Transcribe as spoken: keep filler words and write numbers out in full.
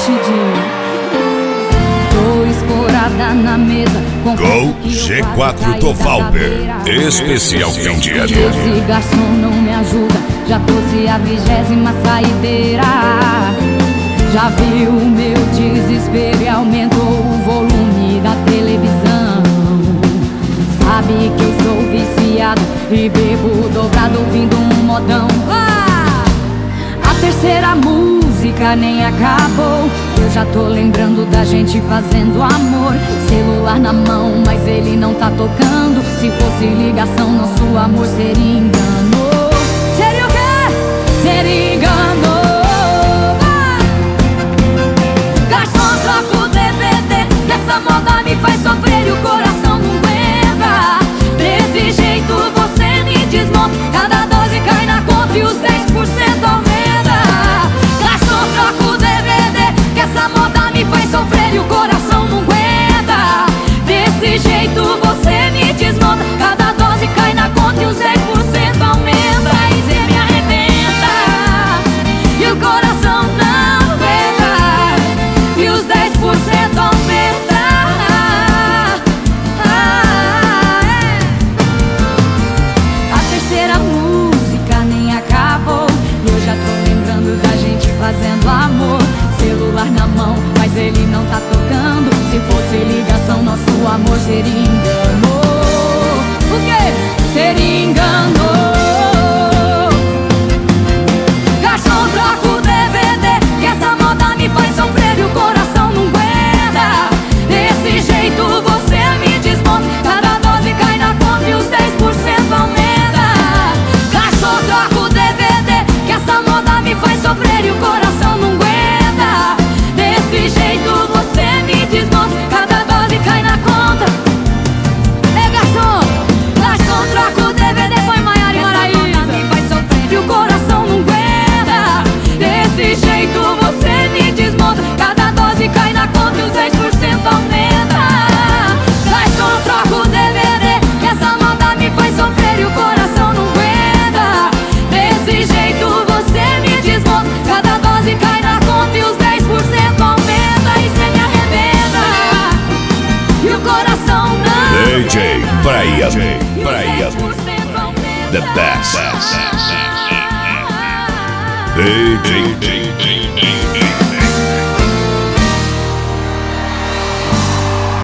Chidi. Tô escorada na mesa com Gol G quatro Tovalber, especial fim de ano. Esse garçom não me ajuda, já trouxe a vigésima saideira. Já viu o meu desespero e aumentou o volume da televisão. Sabe que eu sou viciado e bebo dobrado ouvindo um modão. Ah! A terceira música nem acabou, eu já tô lembrando da gente fazendo amor. Celular na mão, mas ele não tá tocando. Se fosse ligação, nosso amor seria engano. Seria o quê? Seria engano. Ah! Garçom, troca o D V D, que essa moda me faz sofrer e o coração não aguenta. Desse jeito você me desmonta, cada dose cai na conta e os dez por cento aumenta. Garçom, troca o D V D, que essa moda me faz sofrer e o coração não aguenta. Desse jeito você me desmonta, cada dose cai na conta e os dez por cento aumenta. E cê me arrebenta e o coração não aguenta, e os dez por cento aumenta. Ah, é. A terceira música nem acabou e eu já tô lembrando da gente fazendo amor. Celular na mão, mas ele não tá tocando. Se fosse ligação, nosso amor seria engano. O quê? Seria engano. Garçom, troca o D V D, que essa moda me faz sofrer e o coração não aguenta. Desse jeito você me desmonta, cada dose cai na conta e os dez por cento aumenta. Garçom, troca o D V D, que essa moda me faz sofrer e o coração não aguenta. Desse jeito você me desmonta, cada dose cai na conta. Ei, garçom, garçom, troca o D V D, põe Maiara e Maraísa. Me faz sofrer e o coração não aguenta. Desse jeito você me desmonta, cada dose cai na conta e os dez por cento aumenta. Garçom, troca o D V D, que essa moda me faz sofrer e o coração não aguenta. Desse jeito você me desmonta, cada dose cai na conta e os dez por cento aumenta. E cê me arrebenta e o coração não D J Brian, Brian, the best. D J